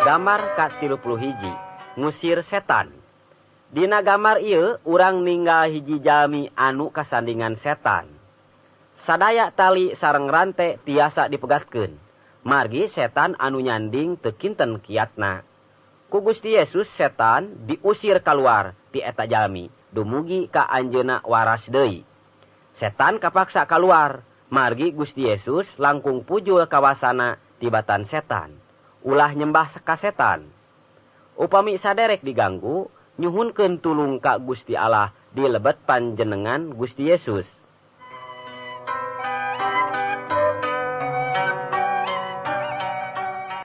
Gambar ka-31 ngusir setan. Dina gambar ieu urang ninggal hiji jalmi anu kasandingan setan. Sadaya tali sareng rante tiasa dipegatkeun. Margi setan anu nyanding teu kinten kiatna. Ku Gusti Yesus setan diusir kaluar ti eta jalmi dumugi ka anjeunna waras deui. Setan kapaksa kaluar, margi Gusti Yesus langkung pujul kawasana tibatan setan. Ulah nyembah ka setan. Upami saderek diganggu, nyuhunkeun tulung ka Gusti Allah di lebet panjenengan Gusti Yesus.